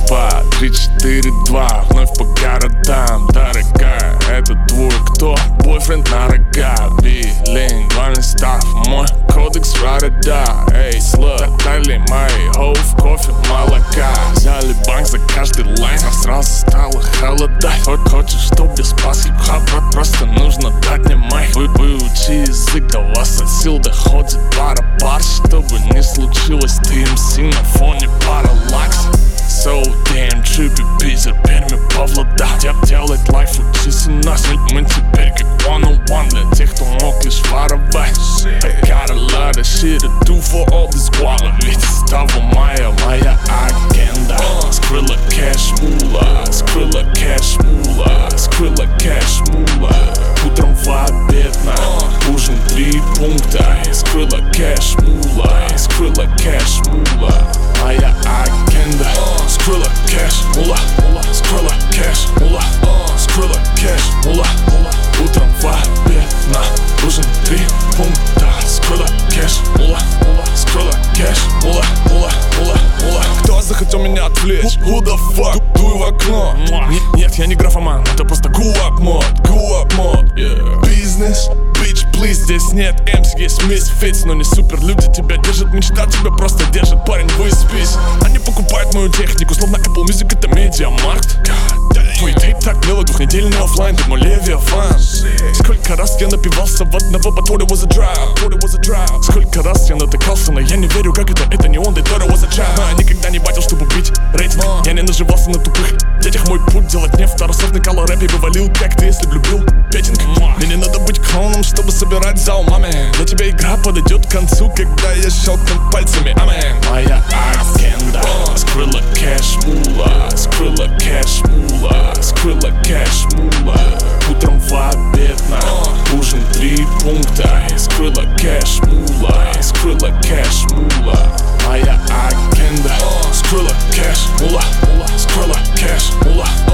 по 3, 4, 2, вновь по городам. Дорогая, это твой кто? Бойфренд на рога. Билингвальный став, мой кодекс города. Эй, слот, дали мои хоув, кофе, молока. Взяли банк за каждый лайн, а сразу стало холодать. Хочешь, чтоб без пасхи, просто нужно дать мне майк. Выучи язык, до вас от сил доходит пара-пар. Чтобы не случилось, ты МС на фоне параллакс. So damn trippy, Питер, Перми, Павлодар. Делать лайф, учись у нас. Мы теперь как one-on-one для тех, кто мог лишь воровать. I got a lot of shit to do for all this guava. Ведь с того мая моя агенда. Скрыла кэш мула, скрыла кэш мула, скрыла кэш мула. Утром в обед на ужин 3 пункта. Скрыла кэш мула, скрыла кэш мула. Моя агенда. Скрыла кэш мула, скрыла кэш мула, скрыла кэш мула. Утром в обед на ужин 3 пункта. Скрыла кэш мула, скрыла кэш мула, мула. Кто захотел меня отвлечь? Who the fuck? Дуй в окно. Нет, я не графоман, это просто гуап мод, yeah. Бизнес, bitch, please. Здесь нет эмс, есть мисфитс. Но не супер люди, тебя держит мечта, тебя просто держит, парень, выспись. Они покупают мою технику, словно Apple Music, это медиамаркт. Твой тейп так мило, двухнедельный оффлайн, ты мой левиафан. Сколько раз я напивался в одного, but thought it was a drought. Сколько раз я натыкался, но я не верю, как это не он, they thought it was a child. Никогда не батил, чтобы убить рейтинг, я не наживался на тупых детях. Мой путь делать не второсортный колор-рэп. Я бы валил, как ты, если б любил петинг. Мне не надо быть клоуном, чтобы собирать зал, маме. Для тебя игра подойдет к концу, когда я щелкну пальцами, амен. Моя агенда. Скрыла кэш мула, скрыла кэш мула, скрыла кэш мула. Утром в обед на ужин 3 пункта. Скрыла кэш мула, скрыла кэш мула. Моя агенда. Скрыла кэш мула, скрыла кэш мула.